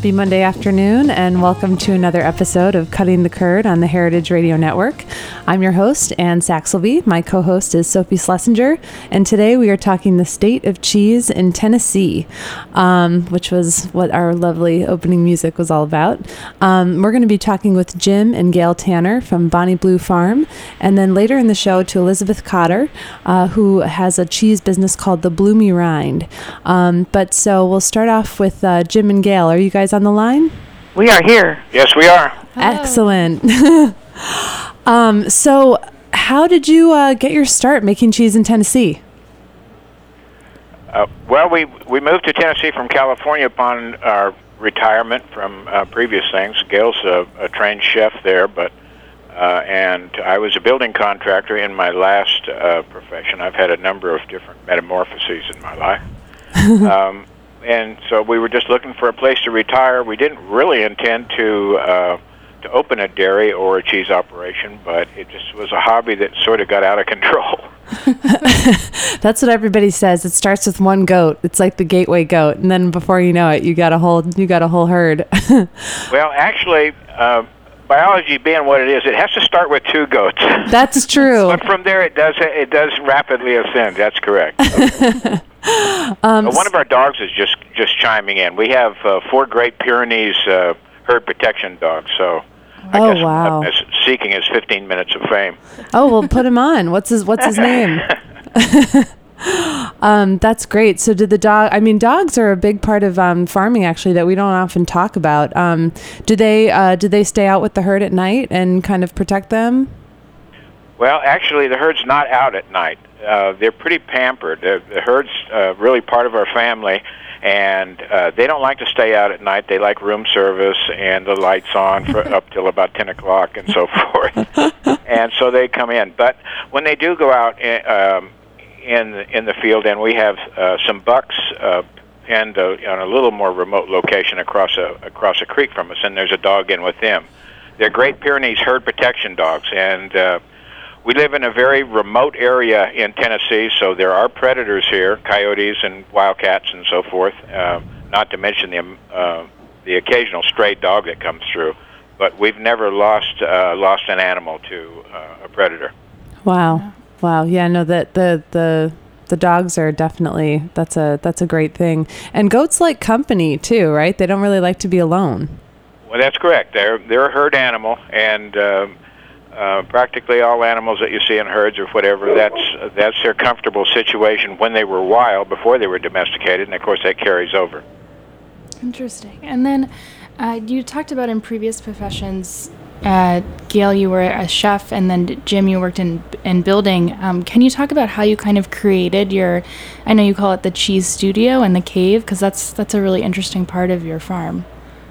Happy Monday afternoon, and welcome to another episode of Cutting the Curd on the Heritage Radio Network. I'm your host, Ann Saxelby. My co-host is Sophie Schlesinger, and today we are talking the state of cheese in Tennessee, which was what our lovely opening music was all about. We're going to be talking with Jim and Gail Tanner from Bonnie Blue Farm, and then later in the show to Elizabeth Cotter, who has a cheese business called the Bloomy Rind. But so we'll start off with Jim and Gail. Are you guys on the line? We are here. Yes, we are. Excellent. So how did you get your start making cheese in Tennessee? Well, we moved to Tennessee from California upon our retirement from previous things. Gail's a trained chef there, and I was a building contractor in my last profession. I've had a number of different metamorphoses in my life. And so we were just looking for a place to retire. We didn't really intend to open a dairy or a cheese operation, but it just was a hobby that sort of got out of control. That's what everybody says. It starts with one goat. It's like the gateway goat, and then before you know it, you got a whole herd. Well, actually, biology being what it is, it has to start with two goats. That's true. But from there, it does rapidly ascend. That's correct. One of our dogs is just chiming in. We have 4 Great Pyrenees herd protection dogs, so I guess wow. Seeking his 15 minutes of fame. Oh, well, put him on. What's his name? That's great. So did the dog, dogs are a big part of farming, actually, that we don't often talk about. Do they stay out with the herd at night and kind of protect them? Well, actually, the herd's not out at night. They're pretty pampered. The herd's really part of our family, and they don't like to stay out at night. They like room service and the lights on for up till about 10 o'clock and so forth. And so they come in. But when they do go out in the field, and we have some bucks penned on a little more remote location across a creek from us, and there's a dog in with them. They're Great Pyrenees herd protection dogs, and we live in a very remote area in Tennessee, so there are predators here, coyotes and wildcats and so forth, not to mention the occasional stray dog that comes through. But we've never lost an animal to a predator. Wow. Yeah, no, that the dogs are definitely, that's a great thing. And goats like company too, right? They don't really like to be alone. Well, that's correct. They're a herd animal, and practically all animals that you see in herds or whatever, that's their comfortable situation when they were wild, before they were domesticated, and of course that carries over. Interesting. And then you talked about in previous professions, Gail, you were a chef, and then Jim, you worked in building. Can you talk about how you kind of created I know you call it the cheese studio and the cave, because that's a really interesting part of your farm.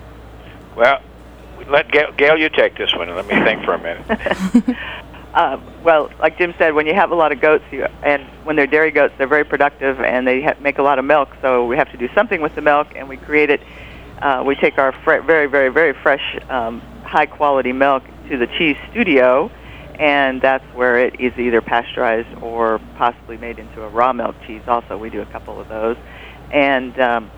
Well, let Gail, you take this one, and let me think for a minute. Well, like Jim said, when you have a lot of goats, and when they're dairy goats, they're very productive, and they make a lot of milk, so we have to do something with the milk, and we create it. We take our very, very, very fresh, high-quality milk to the cheese studio, and that's where it is either pasteurized or possibly made into a raw milk cheese also. We do a couple of those. And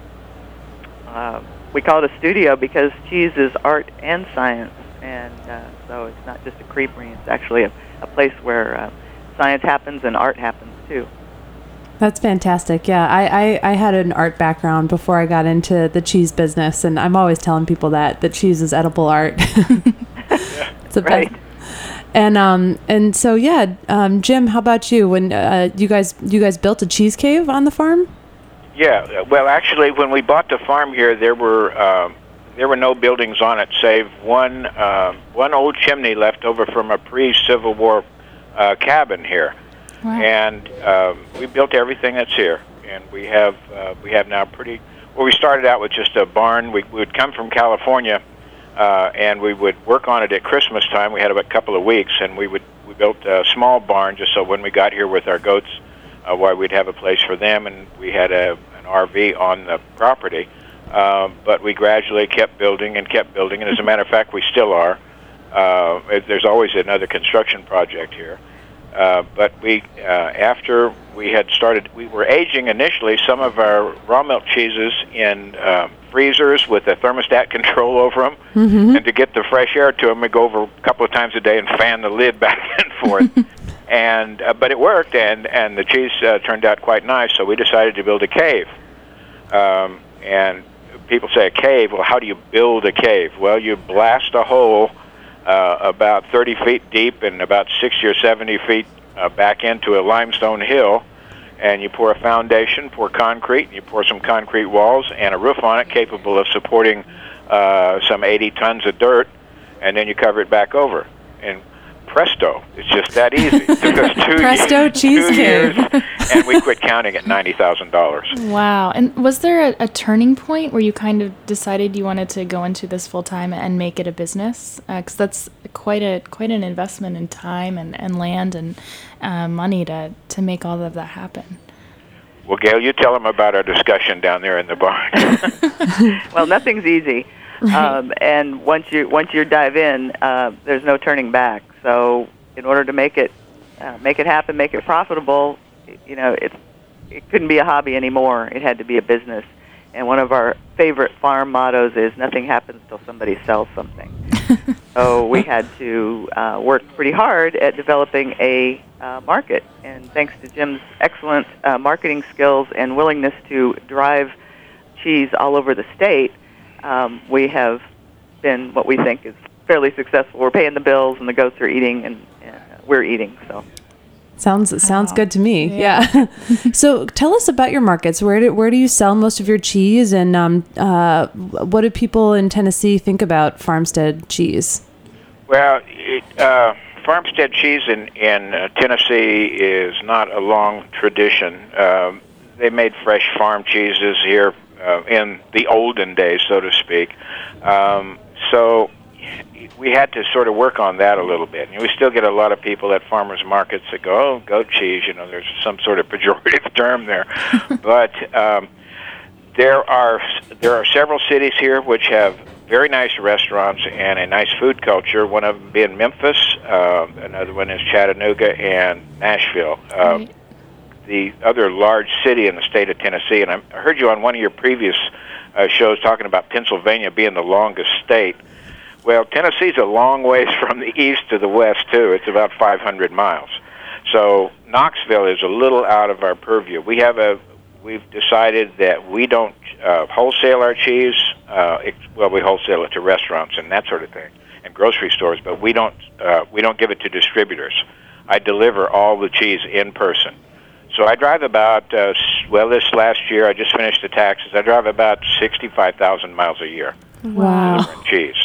we call it a studio because cheese is art and science, and so it's not just a creamery. It's actually a place where science happens and art happens too. That's fantastic. Yeah, I had an art background before I got into the cheese business, and I'm always telling people that cheese is edible art. It's right. Best. And so Jim, how about you? When you guys built a cheese cave on the farm? Yeah, well, actually, when we bought the farm here, there were no buildings on it, save one old chimney left over from a pre-Civil War cabin here. Wow. And we built everything that's here, and we have now we started out with just a barn. We would come from California, and we would work on it at Christmas time. We had about a couple of weeks, and we built a small barn just so when we got here with our goats, we'd have a place for them, and we had an RV on the property. But we gradually kept building, and as a matter of fact, we still are. There's always another construction project here. But after we had started, we were aging initially some of our raw milk cheeses in freezers with a thermostat control over them, and to get the fresh air to them, we go over a couple of times a day and fan the lid back and forth. And but it worked, and the cheese turned out quite nice. So we decided to build a cave. And people say a cave. Well, how do you build a cave? Well, you blast a hole about 30 feet deep and about 60 or 70 feet back into a limestone hill, and you pour a foundation, pour concrete, and you pour some concrete walls and a roof on it capable of supporting some 80 tons of dirt, and then you cover it back over. And presto, it's just that easy. It took us Presto cheese cave. And we quit counting at $90,000. Wow. And was there a turning point where you kind of decided you wanted to go into this full time and make it a business? Because that's quite an investment in time and land and money to make all of that happen. Well, Gail, you tell them about our discussion down there in the barn. Well, nothing's easy. Right. And once you dive in, there's no turning back. So in order to make it happen, make it profitable, it couldn't be a hobby anymore. It had to be a business. And one of our favorite farm mottos is nothing happens till somebody sells something. So we had to work pretty hard at developing a market. And thanks to Jim's excellent marketing skills and willingness to drive cheese all over the state, we have been what we think is fairly successful. We're paying the bills, and the goats are eating, and we're eating. So sounds good to me. Yeah. So tell us about your markets. Where do you sell most of your cheese, and what do people in Tennessee think about farmstead cheese? Well, farmstead cheese in Tennessee is not a long tradition. They made fresh farm cheeses here in the olden days, so to speak. So we had to sort of work on that a little bit. And we still get a lot of people at farmers markets that go, "Oh, goat cheese," there's some sort of pejorative term there. But there are several cities here which have very nice restaurants and a nice food culture, one of them being Memphis, another one is Chattanooga and Nashville. Right. The other large city in the state of Tennessee, and I heard you on one of your previous shows talking about Pennsylvania being the longest state. Well, Tennessee's a long ways from the east to the west, too. It's about 500 miles. So Knoxville is a little out of our purview. We've decided that we don't wholesale our cheese. We wholesale it to restaurants and that sort of thing, and grocery stores, but we don't give it to distributors. I deliver all the cheese in person. So I drive about, this last year, I just finished the taxes, I drive about 65,000 miles a year. Wow. Delivering cheese.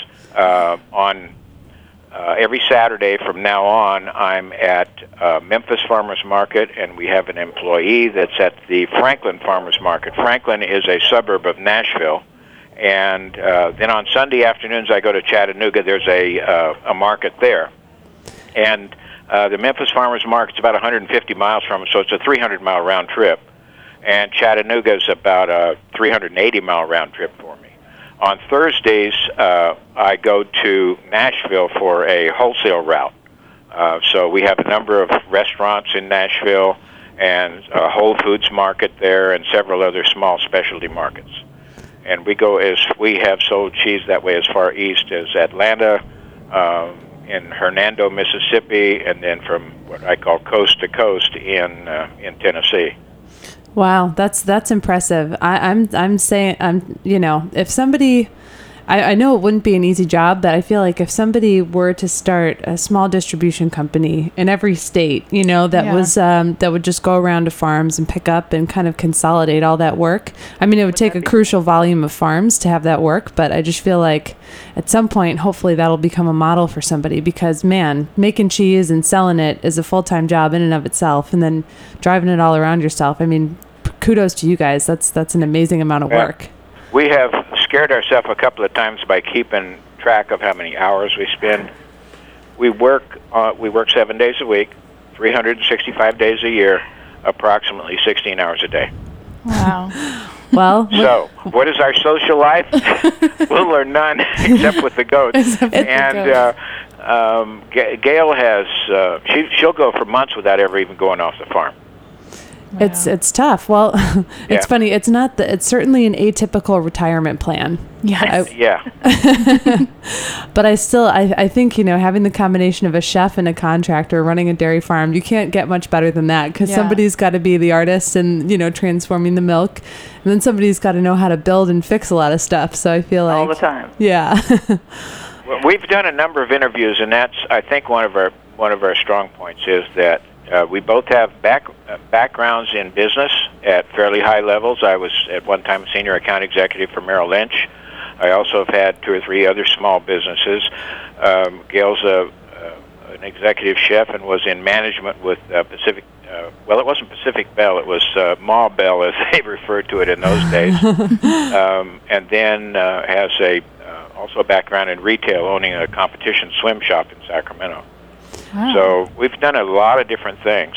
On every Saturday from now on, I'm at Memphis Farmers Market, and we have an employee that's at the Franklin Farmers Market. Franklin is a suburb of Nashville. And then on Sunday afternoons, I go to Chattanooga. There's a market there. And the Memphis Farmers Market's about 150 miles from us, so it's a 300-mile round trip. And Chattanooga's about a 380-mile round trip for me. On Thursdays, I go to Nashville for a wholesale route. So we have a number of restaurants in Nashville and a Whole Foods market there and several other small specialty markets. And we have sold cheese that way as far east as Atlanta, in Hernando, Mississippi, and then from what I call coast to coast in Tennessee. Wow, that's impressive. I'm saying, if somebody, I know it wouldn't be an easy job, but I feel like if somebody were to start a small distribution company in every state, that would just go around to farms and pick up and kind of consolidate all that work. I mean, it would take a crucial volume of farms to have that work, but I just feel like at some point, hopefully that'll become a model for somebody, because man, making cheese and selling it is a full-time job in and of itself, and then driving it all around yourself. I mean, kudos to you guys. That's an amazing amount of work. We have scared ourselves a couple of times by keeping track of how many hours we spend. We work 7 days a week, 365 days a year, approximately 16 hours a day. Wow. Well, so what is our social life? Little or none, except with the goats. Gail has she'll go for months without ever even going off the farm. Wow. It's tough. Well, it's funny. It's not it's certainly an atypical retirement plan. Yes. Yeah. But I think, having the combination of a chef and a contractor running a dairy farm, you can't get much better than that, because somebody's got to be the artist and, transforming the milk. And then somebody's got to know how to build and fix a lot of stuff. So I feel like all the time. Yeah. Well, we've done a number of interviews, and that's, I think, one of our strong points is that we both have backgrounds in business at fairly high levels. I was at one time a senior account executive for Merrill Lynch. I also have had 2 or 3 other small businesses. Gail's an executive chef and was in management with Pacific. Well, it wasn't Pacific Bell; it was Ma Bell, as they referred to it in those days. And then has also a background in retail, owning a competition swim shop in Sacramento. Wow. So we've done a lot of different things,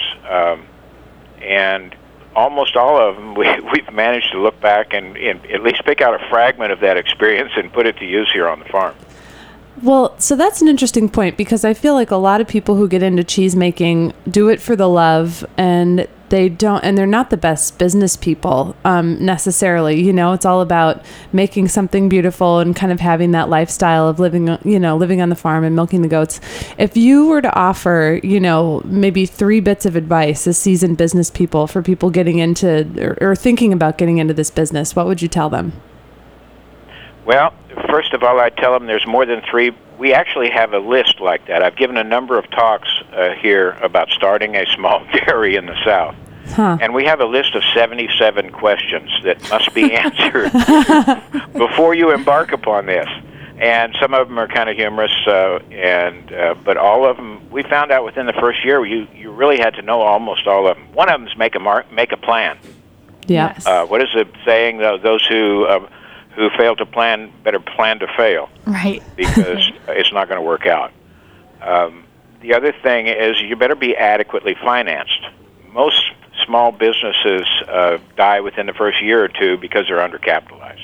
and almost all of them we've managed to look back and at least pick out a fragment of that experience and put it to use here on the farm. Well, so that's an interesting point, because I feel like a lot of people who get into cheese making do it for the love, and they're not the best business people necessarily. It's all about making something beautiful and kind of having that lifestyle of living on the farm and milking the goats. If you were to offer, maybe 3 bits of advice as seasoned business people for people getting into or thinking about getting into this business, what would you tell them? Well, first of all, I'd tell them there's more than 3. We actually have a list like that. I've given a number of talks here about starting a small dairy in the South. Huh. And we have a list of 77 questions that must be answered before you embark upon this. And some of them are kind of humorous, but all of them, we found out within the first year, you really had to know almost all of them. One of them is make a plan. Yeah. Yes. What is the saying? Those who fail to plan better plan to fail. Right. Because it's not going to work out. The other thing is you better be adequately financed. Most small businesses die within the first year or 2 because they're undercapitalized.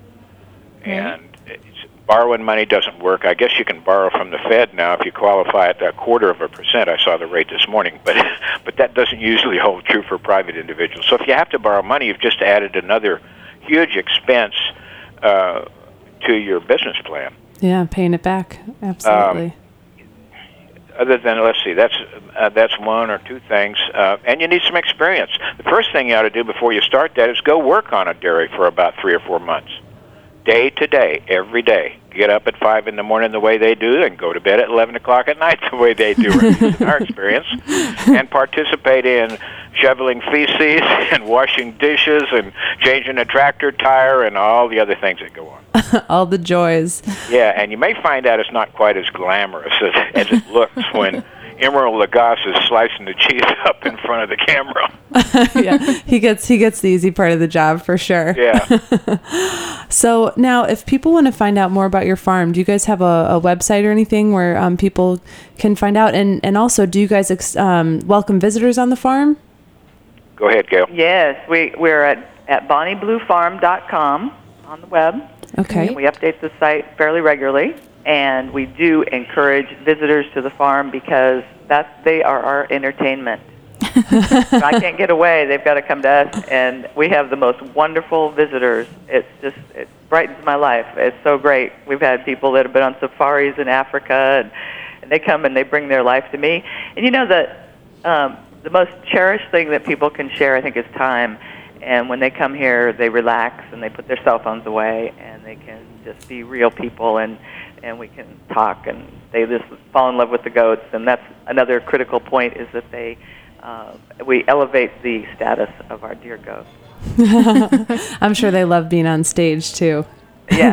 And borrowing money doesn't work. I guess you can borrow from the Fed now if you qualify at 0.25%. I saw the rate this morning, but that doesn't usually hold true for private individuals. So if you have to borrow money, you've just added another huge expense to your business plan. Yeah, paying it back. Absolutely. Other than, let's see, that's 1 or 2 things, and you need some experience. The first thing you ought to do before you start that is go work on a dairy for about 3 or 4 months, day to day, every day. Get up at 5 in the morning the way they do, and go to bed at 11 o'clock at night the way they do, in our experience, and participate in shoveling feces and washing dishes and changing a tractor tire and all the other things that go on. All the joys. Yeah, and you may find out it's not quite as glamorous as it looks when Emeril Lagasse is slicing the cheese up in front of the camera. Yeah, he gets the easy part of the job for sure. Yeah. So now, if people want to find out more about your farm, do you guys have a website or anything where people can find out? And also, do you guys welcome visitors on the farm? Go ahead, Gail. Yes, we're at BonnieBlueFarm.com on the web. Okay. And we update the site fairly regularly, and we do encourage visitors to the farm because they are our entertainment. If I can't get away, they've got to come to us, and we have the most wonderful visitors. It brightens my life. It's so great. We've had people that have been on safaris in Africa, and they come and they bring their life to me. And the most cherished thing that people can share, I think, is time. And when they come here, they relax and they put their cell phones away, and they can just be real people, and we can talk, and they just fall in love with the goats. And that's another critical point, is that we elevate the status of our dear goats. I'm sure they love being on stage too. Yes.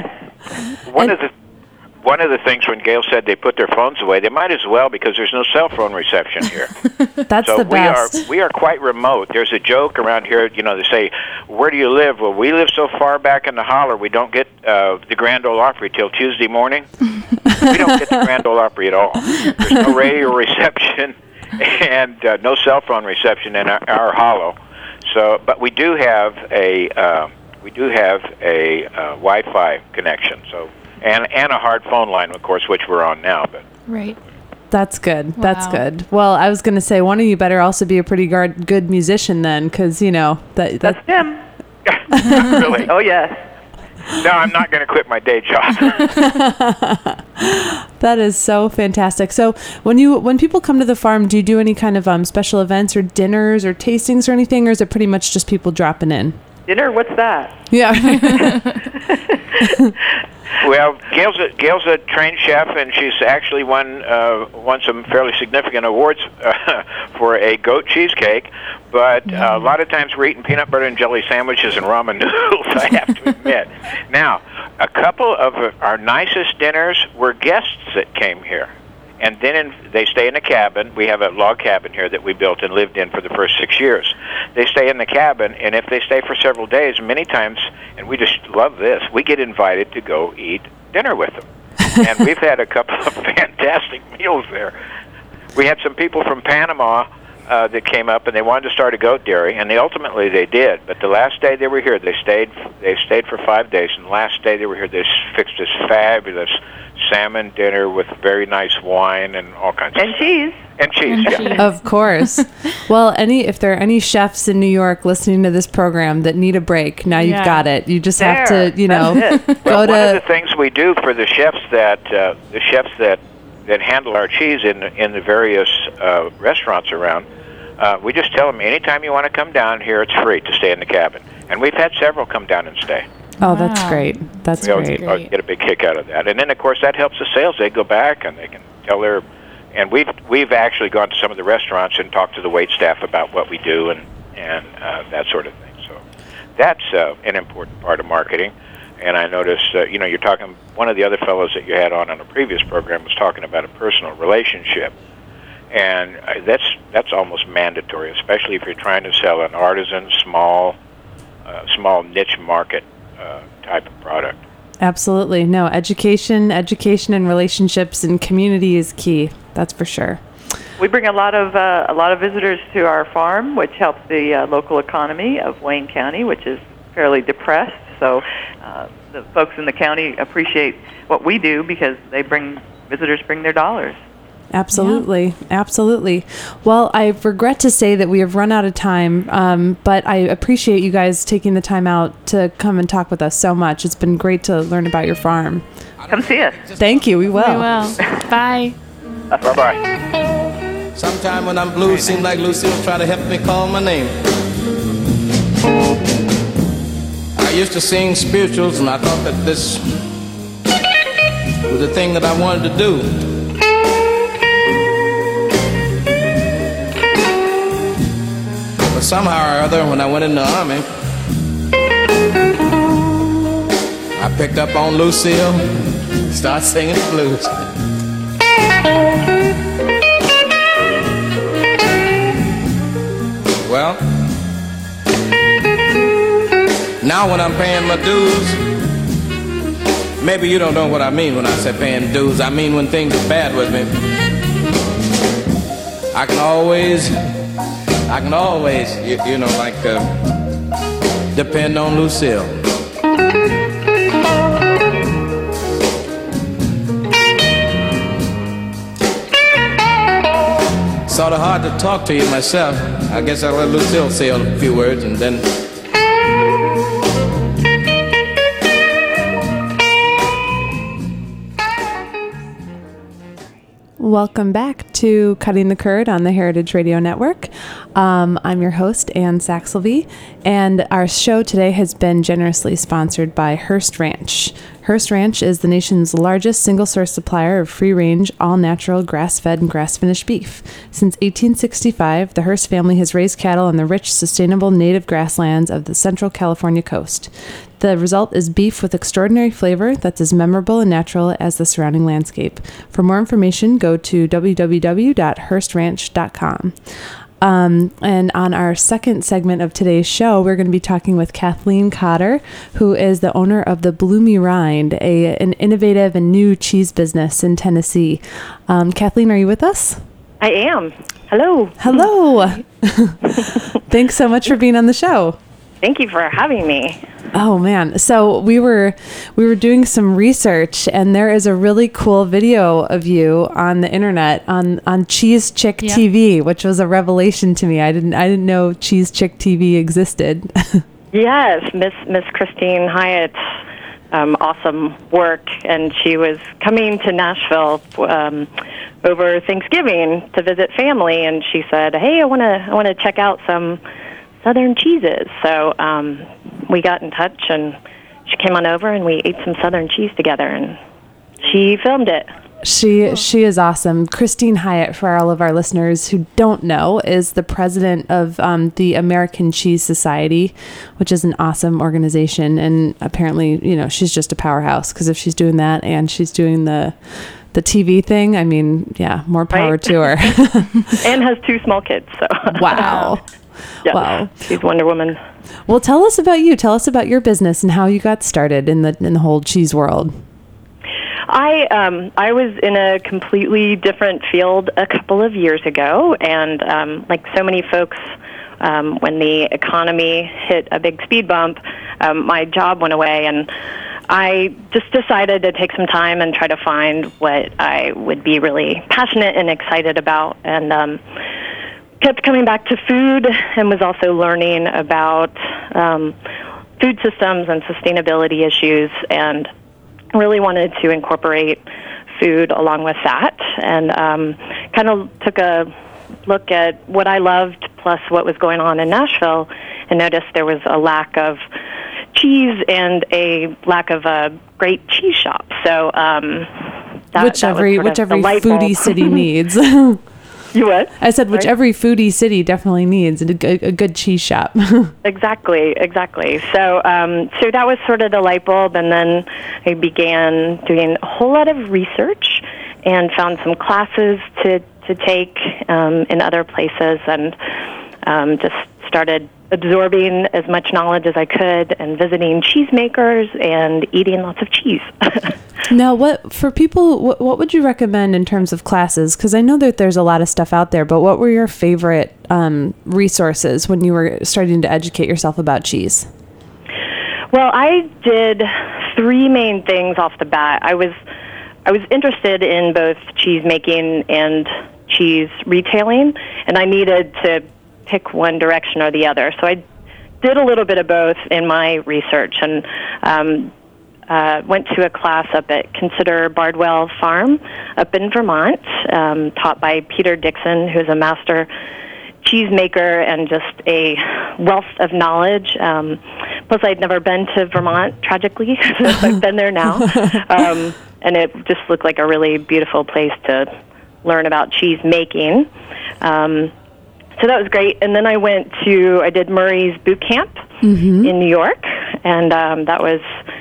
One of the things when Gail said they put their phones away, they might as well, because there's no cell phone reception here. That's so the best. we are quite remote. There's a joke around here, they say, where do you live? Well, we live so far back in the holler, we don't get the Grand Ole Opry till Tuesday morning. We don't get the Grand Ole Opry at all. There's no radio reception and no cell phone reception in our hollow. So, but we do have a Wi-Fi connection. So. And a hard phone line, of course, which we're on now. But right. That's good. Wow. That's good. Well, I was going to say one of you better also be a pretty good musician then, because That's Jim. Really? Oh yes. No, I'm not going to quit my day job. That is so fantastic. So when people come to the farm, do you do any kind of special events or dinners or tastings or anything, or is it pretty much just people dropping in? Dinner? What's that? Yeah. Well, Gail's a trained chef, and she's actually won some fairly significant awards for a goat cheesecake. But a lot of times we're eating peanut butter and jelly sandwiches and ramen noodles, I have to admit. Now, a couple of our nicest dinners were guests that came here. And then they stay in a cabin. We have a log cabin here that we built and lived in for the first 6 years. They stay in the cabin, and if they stay for several days, many times, and we just love this, we get invited to go eat dinner with them. And we've had a couple of fantastic meals there. We had some people from Panama that came up, and they wanted to start a goat dairy, and ultimately they did. But the last day they were here, they stayed for 5 days, and the last day they were here, they fixed this fabulous salmon dinner with very nice wine and all kinds of stuff. Cheese. And cheese, yeah. Of course. Well, if there are any chefs in New York listening to this program that need a break, now you've got it. You just have to, That's it. Well, one of the things we do for the chefs that handle our cheese in the various restaurants around, we just tell them anytime you want to come down here, it's free to stay in the cabin. And we've had several come down and stay. Oh, that's great. That's great. We get a big kick out of that. And then, of course, that helps the sales. They go back and they can tell their... And we've actually gone to some of the restaurants and talked to the wait staff about what we do and that sort of thing. So that's an important part of marketing. And I noticed, you're talking... One of the other fellows that you had on a previous program was talking about a personal relationship. And that's almost mandatory, especially if you're trying to sell an artisan, small niche market type of product. Absolutely. No, education and relationships and community is key. That's for sure. We bring a lot of visitors to our farm, which helps the local economy of Wayne County, which is fairly depressed. So the folks in the county appreciate what we do because visitors bring their dollars. Absolutely. Yeah. Absolutely. Well, I regret to say that we have run out of time, but I appreciate you guys taking the time out to come and talk with us so much. It's been great to learn about your farm. Come see us. Thank you. We will. We will. Bye. Bye-bye. Sometime when I'm blue, seems like Lucille try to help me call my name. I used to sing spirituals, and I thought that this was the thing that I wanted to do. But somehow or other, when I went in the Army, I picked up on Lucille, started singing the blues. Well, now when I'm paying my dues, maybe you don't know what I mean when I say paying dues. I mean when things are bad with me, I can always, depend on Lucille. Sort of hard to talk to you myself. I guess I'll let Lucille say a few words and then... Welcome back to Cutting the Curd on the Heritage Radio Network. I'm your host, Ann Saxelby, and our show today has been generously sponsored by Hearst Ranch. Hearst Ranch is the nation's largest single-source supplier of free-range, all-natural, grass-fed and grass-finished beef. Since 1865, the Hearst family has raised cattle on the rich, sustainable native grasslands of the Central California coast. The result is beef with extraordinary flavor that's as memorable and natural as the surrounding landscape. For more information, go to www.hearstranch.com. And on our second segment of today's show, we're going to be talking with Kathleen Cotter, who is the owner of the Bloomy Rind, an innovative and new cheese business in Tennessee. Kathleen, are you with us? I am. Hello. Hello. Thanks so much for being on the show. Thank you for having me. Oh man. So we were doing some research, and there is a really cool video of you on the internet on Cheese Chick TV, which was a revelation to me. I didn't know Cheese Chick TV existed. Yes, Miss Christine Hyatt's awesome work, and she was coming to Nashville over Thanksgiving to visit family, and she said, "Hey, I want to check out some Southern cheeses." So we got in touch, and she came on over, and we ate some Southern cheese together, and she filmed it. She is awesome. Christine Hyatt, for all of our listeners who don't know, is the president of the American Cheese Society, which is an awesome organization. And apparently, she's just a powerhouse, because if she's doing that and she's doing the TV thing, I mean, yeah, more power to her. And has 2 small kids. So wow. Yes, wow. She's Wonder Woman. Well, tell us about you. Tell us about your business and how you got started in the whole cheese world. I was in a completely different field a couple of years ago, and like so many folks, when the economy hit a big speed bump, my job went away, and I just decided to take some time and try to find what I would be really passionate and excited about, and kept coming back to food, and was also learning about food systems and sustainability issues, and really wanted to incorporate food along with that, and kind of took a look at what I loved plus what was going on in Nashville, and noticed there was a lack of cheese and a lack of a great cheese shop. So which every foodie city needs. You what? I said, which every foodie city definitely needs, a good cheese shop. Exactly. So that was sort of the light bulb, and then I began doing a whole lot of research and found some classes to take in other places, and just started absorbing as much knowledge as I could, and visiting cheesemakers and eating lots of cheese. Now, what would you recommend in terms of classes? Because I know that there's a lot of stuff out there, but what were your favorite resources when you were starting to educate yourself about cheese? Well, I did 3 main things off the bat. I was interested in both cheese making and cheese retailing, and I needed to pick one direction or the other. So I did a little bit of both in my research, and went to a class up at Consider Bardwell Farm up in Vermont, taught by Peter Dixon, who's a master cheesemaker and just a wealth of knowledge. Plus, I'd never been to Vermont, tragically, so I've been there now. And it just looked like a really beautiful place to learn about cheese making. So that was great. And then I did Murray's Boot Camp in New York, and that was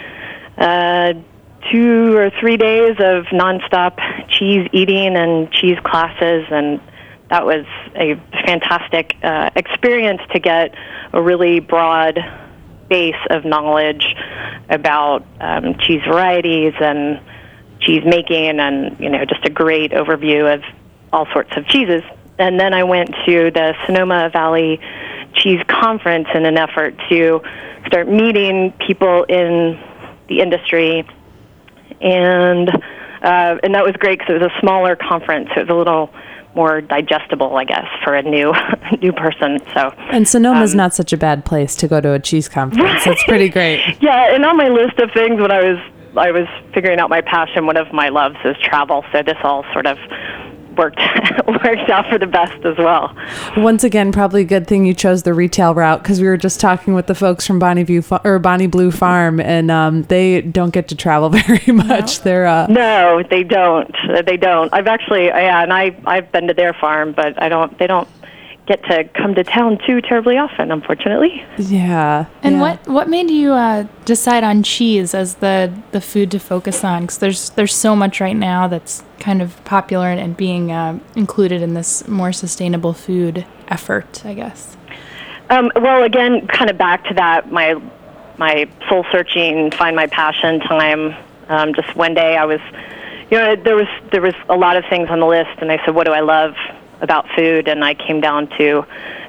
2 or 3 days of nonstop cheese eating and cheese classes, and that was a fantastic experience to get a really broad base of knowledge about cheese varieties and cheese making, and just a great overview of all sorts of cheeses. And then I went to the Sonoma Valley Cheese Conference in an effort to start meeting people in the industry, and that was great because it was a smaller conference. So it was a little more digestible, I guess, for a new person. So, and Sonoma's not such a bad place to go to a cheese conference. That's pretty great. Yeah, and on my list of things when I was figuring out my passion, one of my loves is travel. So this all sort of worked out for the best as well. Once again, probably a good thing you chose the retail route, because we were just talking with the folks from Bonnie Blue Farm, and they don't get to travel very much. No. No, they don't. I've actually, and I've been to their farm, but they don't get to come to town too terribly often, unfortunately. Yeah. And what made you decide on cheese as the food to focus on? Because there's so much right now that's kind of popular and being included in this more sustainable food effort, I guess. Well, again, kind of back to that, my soul searching, find my passion time. Just one day, I was, there was a lot of things on the list, and I said, what do I love about food? And I came down to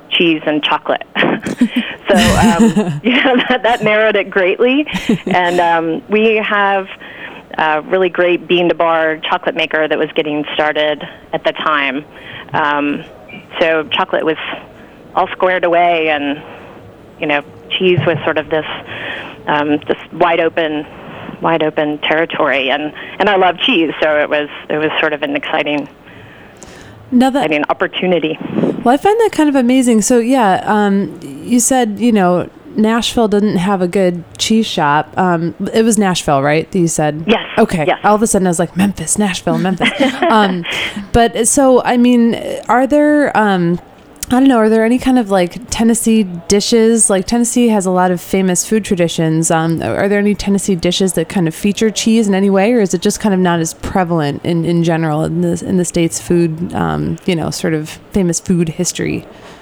cheese and chocolate. So that narrowed it greatly. And we have a really great bean-to-bar chocolate maker that was getting started at the time. So chocolate was all squared away, and cheese was sort of this wide open territory. And I love cheese, so it was sort of an exciting opportunity. Well, I find that kind of amazing. So you said Nashville didn't have a good cheese shop. It was Nashville, right? That you said? Yes. Okay. Yes. All of a sudden I was like, Memphis, Nashville, Memphis. But so, I mean, are there, are there any kind of like Tennessee dishes? Like Tennessee has a lot of famous food traditions. Are there any Tennessee dishes that kind of feature cheese in any way, or is it just kind of not as prevalent in general in the state's food, sort of famous food history?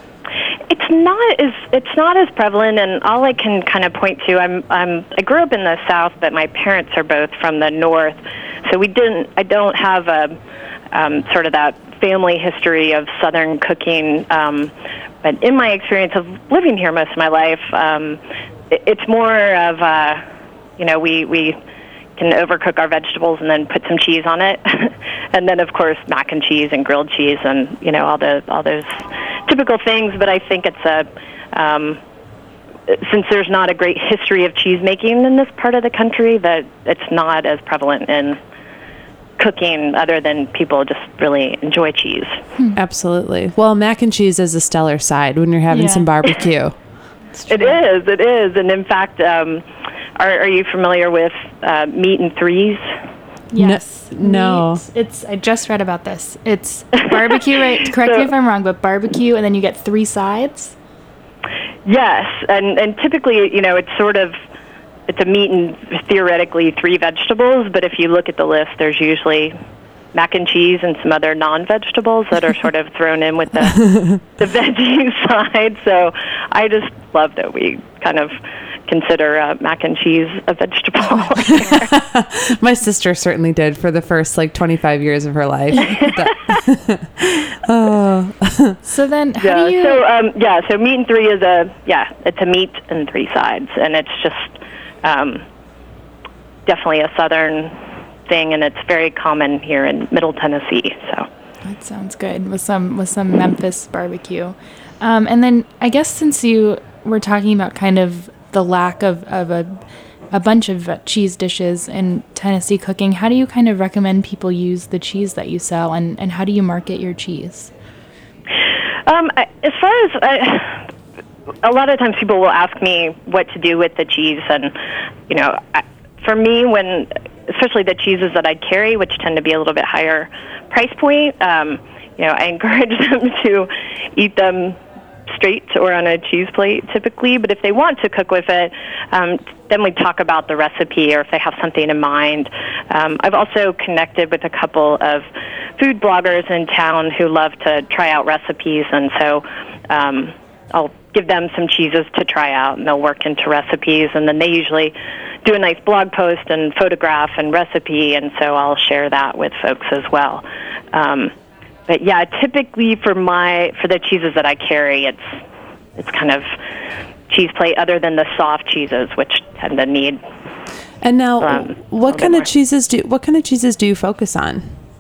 It's not as prevalent, and all I can kind of point to, I grew up in the South, but my parents are both from the North, so I don't have a sort of that family history of Southern cooking. But in my experience of living here most of my life, it's more of we can overcook our vegetables and then put some cheese on it, and then of course mac and cheese and grilled cheese and all those typical things. But I think it's since there's not a great history of cheese making in this part of the country, that it's not as prevalent in cooking, other than people just really enjoy cheese. Absolutely. Well, mac and cheese is a stellar side when you're having some barbecue. It is. And in fact, are you familiar with meat in threes? Yes. No. I just read about this. It's barbecue, right? Correct me if I'm wrong, but barbecue, and then you get 3 sides? Yes. And typically, it's a meat and theoretically 3 vegetables, but if you look at the list, there's usually mac and cheese and some other non-vegetables that are sort of thrown in with the veggie side. So I just love that we kind of consider mac and cheese a vegetable. My sister certainly did for the first 25 years of her life. So then how do you... So meat in 3 is it's a meat and 3 sides, and it's just definitely a Southern thing, and it's very common here in Middle Tennessee. So that sounds good with some Memphis barbecue. And then I guess since you were talking about kind of the lack of a bunch of cheese dishes in Tennessee cooking, how do you kind of recommend people use the cheese that you sell, and how do you market your cheese? As far as a lot of times people will ask me what to do with the cheese, and for me, especially the cheeses that I carry, which tend to be a little bit higher price point, I encourage them to eat them straight or on a cheese plate typically. But if they want to cook with it, then we talk about the recipe, or if they have something in mind. I've also connected with a couple of food bloggers in town who love to try out recipes, and so I'll give them some cheeses to try out, and they'll work into recipes, and then they usually do a nice blog post and photograph and recipe, and so I'll share that with folks as well. But yeah, typically for the cheeses that I carry, it's kind of cheese plate, other than the soft cheeses, which tend to need. And now, what kind of cheeses do you focus on?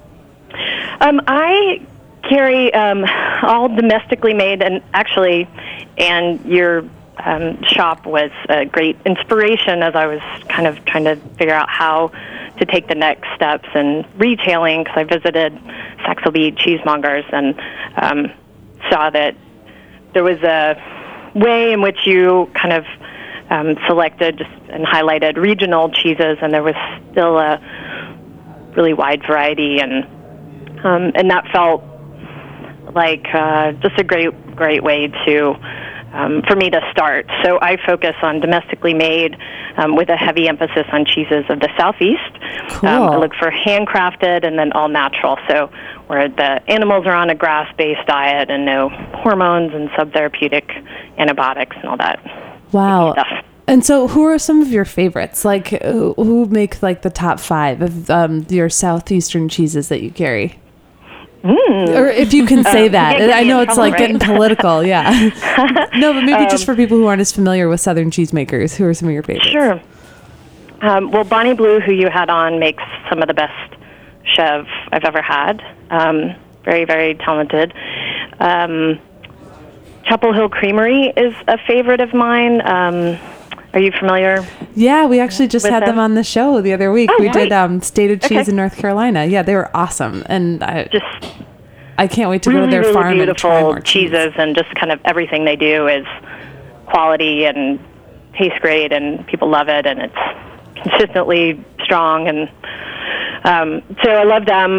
I carry all domestically made, and your shop was a great inspiration as I was kind of trying to figure out how to take the next steps in retailing, because I visited Saxelby Cheesemongers and saw that there was a way in which you kind of selected and highlighted regional cheeses, and there was still a really wide variety, and that felt like just a great way to for me to start. So I focus on domestically made with a heavy emphasis on cheeses of the Southeast. Cool. I look for handcrafted and then all natural, so where the animals are on a grass-based diet and no hormones and subtherapeutic antibiotics and all that. Wow. Stuff. And so who are some of your favorites? Like who make the top 5 of your Southeastern cheeses that you carry? Or if you can say that. get I me know in it's trouble, like getting right? political, yeah. No, but maybe just for people who aren't as familiar with Southern cheesemakers, who are some of your favorites? Sure. Well, Bonnie Blue, who you had on, makes some of the best chev I've ever had. Very, very talented. Chapel Hill Creamery is a favorite of mine. Are you familiar? Yeah, we actually just With had them them? on the show the other week. Oh, We great. did State of Cheese Okay. in North Carolina. Yeah, they were awesome. And Just I can't wait to go to really, their really farm and try beautiful more cheese. cheeses, and just kind of everything they do is quality and tastes great, and people love it, and it's consistently strong. And so I love them.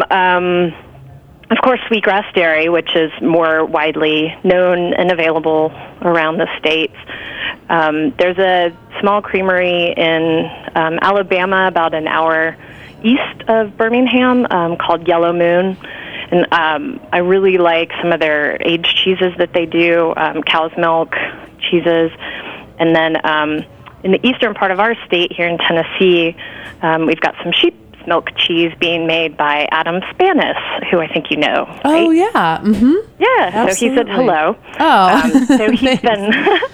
Of course, Sweetgrass Dairy, which is more widely known and available around the states. There's a small creamery in Alabama, about an hour east of Birmingham, called Yellow Moon. And I really like some of their aged cheeses that they do, cow's milk cheeses. And then in the eastern part of our state here in Tennessee, we've got some sheep's milk cheese being made by Adam Spanis, who I think you know. Oh, right? yeah. Mm-hmm. Yeah, so he said Absolutely. hello. Oh. So he's Thanks.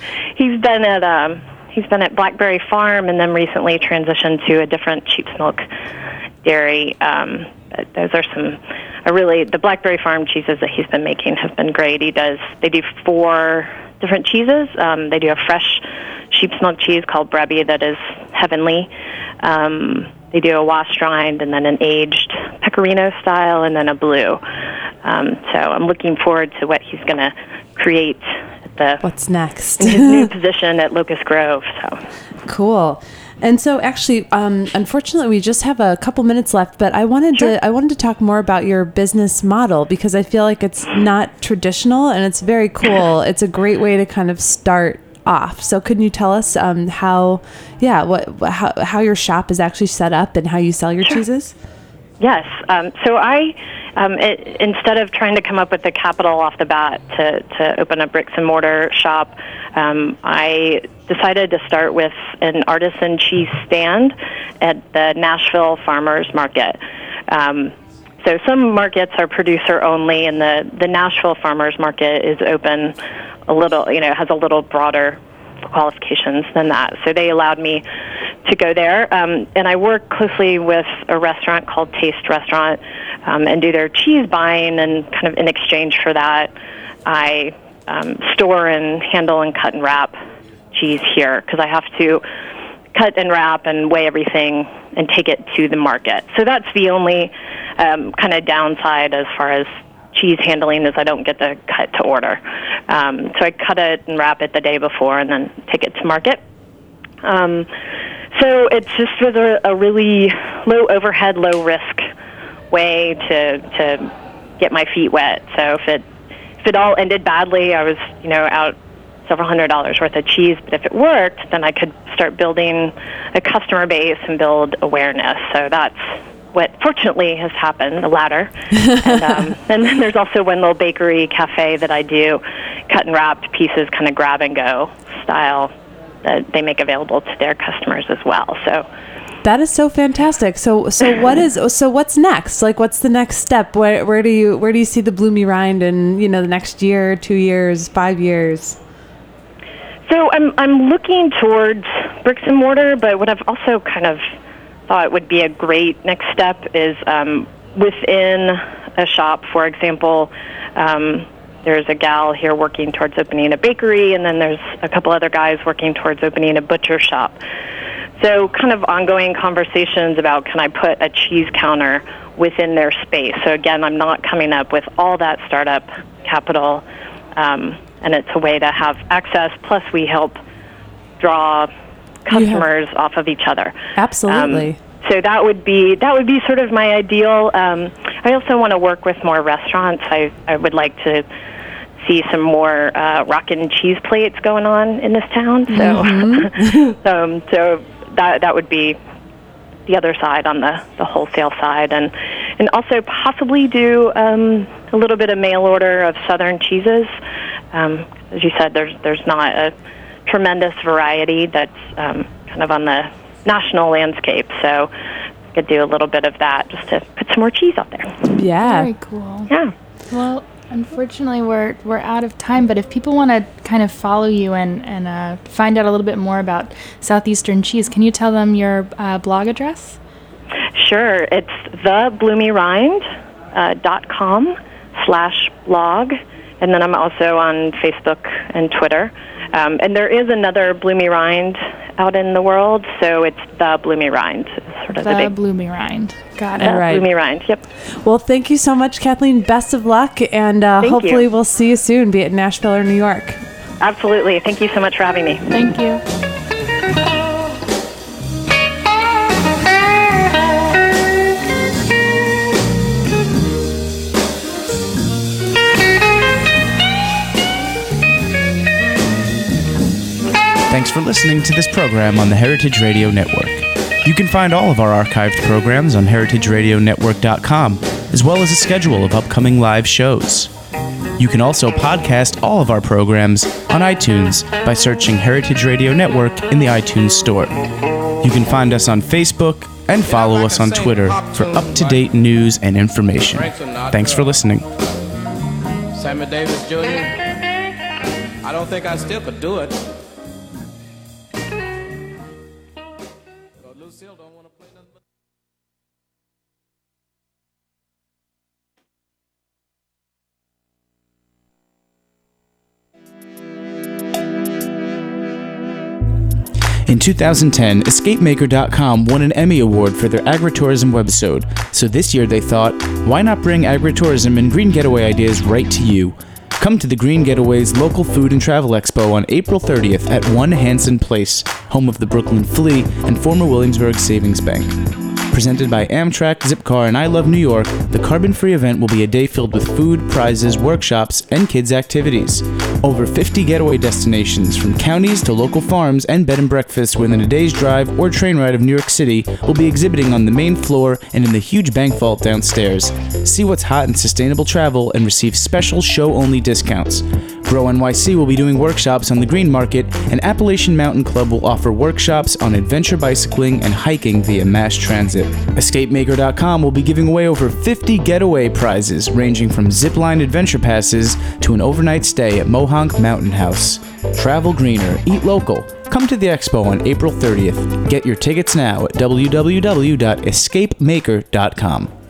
he's been at Blackberry Farm, and then recently transitioned to a different sheep's milk dairy. Those are the Blackberry Farm cheeses that he's been making have been great. They do 4 different cheeses. They do a fresh sheep's milk cheese called Brebbi that is heavenly. They do a washed rind, and then an aged pecorino style, and then a blue. So I'm looking forward to what he's going to create at What's next? in his new position at Locust Grove. So Cool. And so actually, unfortunately, we just have a couple minutes left, but I wanted to talk more about your business model, because I feel like it's not traditional and it's very cool. It's a great way to kind of start off. So can you tell us how your shop is actually set up and how you sell your cheeses? Yes. So I, instead of trying to come up with the capital off the bat to open a bricks and mortar shop, I decided to start with an artisan cheese stand at the Nashville Farmers Market. So some markets are producer only, and the Nashville Farmers Market is open a little, has a little broader qualifications than that. So they allowed me to go there. And I work closely with a restaurant called Taste Restaurant and do their cheese buying, and kind of in exchange for that, I store and handle and cut and wrap cheese here, because I have to cut and wrap and weigh everything and take it to the market. So that's the only kind of downside as far as cheese handling, is I don't get to cut to order. So I cut it and wrap it the day before and then take it to market. So it just was a really low overhead, low risk way to get my feet wet. So if it all ended badly, I was out several $100s worth of cheese. But if it worked, then I could start building a customer base and build awareness. So that's what fortunately has happened, the latter. And then there's also one little bakery cafe that I do cut and wrapped pieces, kind of grab and go style, that they make available to their customers as well. So That is so fantastic. So what's next? Like, what's the next step? Where do you see the Bloomy Rind in the next year, 2 years, 5 years? So I'm looking towards bricks and mortar, but what I've also kind of thought would be a great next step is within a shop. For example, there's a gal here working towards opening a bakery, and then there's a couple other guys working towards opening a butcher shop. So kind of ongoing conversations about, can I put a cheese counter within their space? So again, I'm not coming up with all that startup capital, and it's a way to have access, plus we help draw customers off of each other. Absolutely. So that would be sort of my ideal. I also want to work with more restaurants. I would like to see some more rockin' cheese plates going on in this town. So so that would be the other side, on the wholesale side, and also possibly do a little bit of mail order of southern cheeses. As you said, there's not a tremendous variety that's kind of on the national landscape, so I could do a little bit of that just to put some more cheese out there. Yeah. Very cool. Yeah. Well, unfortunately, we're out of time, but if people want to kind of follow you and find out a little bit more about Southeastern cheese, can you tell them your blog address? Sure. It's thebloomyrind.com/blog, and then I'm also on Facebook and Twitter. And there is another Bloomy Rind out in the world, so it's the Bloomy Rind. Sort of the Bloomy Rind. Got it. All right. Bloomy Rind, yep. Well, thank you so much, Kathleen. Best of luck, and hopefully we'll see you soon, be it Nashville or New York. Absolutely. Thank you so much for having me. Thank you. Thanks for listening to this program on the Heritage Radio Network. You can find all of our archived programs on heritageradionetwork.com, as well as a schedule of upcoming live shows. You can also podcast all of our programs on iTunes by searching Heritage Radio Network in the iTunes Store. You can find us on Facebook and follow us on Twitter for up-to-date news and information. Thanks for listening. Sammy Davis Jr., I don't think I still could do it. Lucille don't want to play nothing but... In 2010, EscapeMaker.com won an Emmy Award for their agritourism webisode, so this year they thought, why not bring agritourism and Green Getaway ideas right to you? Come to the Green Getaway's local food and travel expo on April 30th at 1 Hanson Place, home of the Brooklyn Flea and former Williamsburg Savings Bank. Presented by Amtrak, Zipcar, and I Love New York, the carbon-free event will be a day filled with food, prizes, workshops, and kids' activities. Over 50 getaway destinations, from counties to local farms and bed and breakfasts within a day's drive or train ride of New York City, will be exhibiting on the main floor and in the huge bank vault downstairs. See what's hot in sustainable travel and receive special show-only discounts. Grow NYC will be doing workshops on the Green Market, and Appalachian Mountain Club will offer workshops on adventure bicycling and hiking via mass transit. EscapeMaker.com will be giving away over 50 getaway prizes, ranging from zipline adventure passes to an overnight stay at Mohonk Mountain House. Travel greener, eat local. Come to the expo on April 30th. Get your tickets now at www.escapemaker.com.